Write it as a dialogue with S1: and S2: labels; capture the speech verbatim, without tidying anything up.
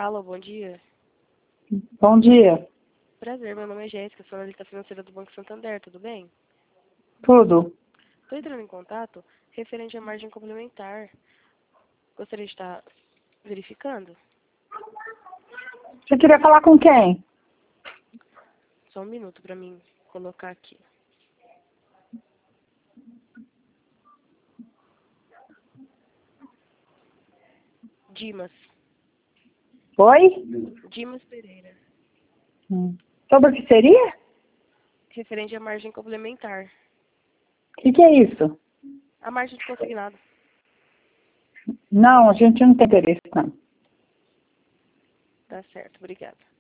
S1: Alô, bom dia.
S2: Bom dia.
S1: Prazer, meu nome é Jéssica, sou analista financeira do Banco Santander, tudo bem?
S2: Tudo.
S1: Estou entrando em contato referente à margem complementar. Gostaria de estar verificando?
S2: Você queria falar com quem?
S1: Só um minuto para mim colocar aqui. Dimas.
S2: Oi?
S1: Dimas Pereira.
S2: Hum. Sobre o que seria?
S1: Referente à margem complementar.
S2: O que, que é isso?
S1: A margem de consignado.
S2: Não, a gente não tem interesse, não.
S1: Tá certo, obrigada.